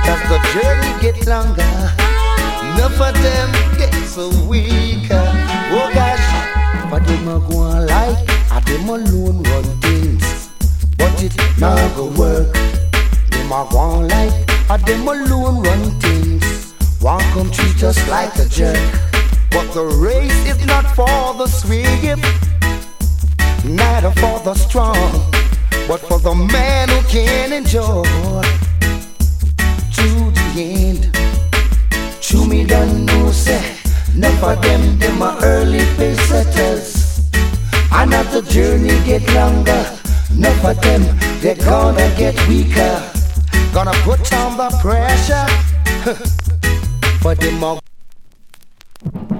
As the journey get longer, enough of them get so weaker. Oh gosh, but them a go on like a them alone run things, but it not go work. Them a go on like a them alone run things. One come treat us like a jerk. But the race is not for the swift, neither for the strong, but for the man who can endure to the end. To me don't know say, enough of them are early pace setters. And as the journey get longer, enough of them, they're gonna get weaker. Gonna put on the pressure for them all.